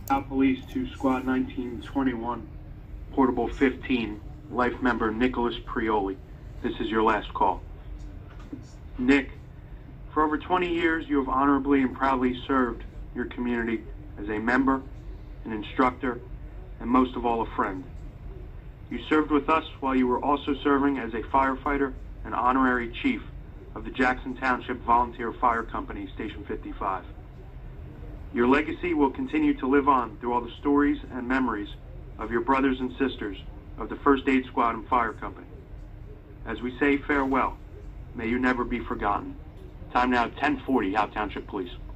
Police to Squad 1921, Portable 15, Life Member Nicholas Prioli. This is your last call. Nick, for over 20 years you have honorably and proudly served your community as a member, an instructor, and most of all a friend. You served with us while you were also serving as a firefighter and honorary chief of the Jackson Township Volunteer Fire Company, Station 55. Your legacy will continue to live on through all the stories and memories of your brothers and sisters of the First Aid Squad and Fire Company. As we say farewell, may you never be forgotten. Time now, 10:40, Howe Township Police.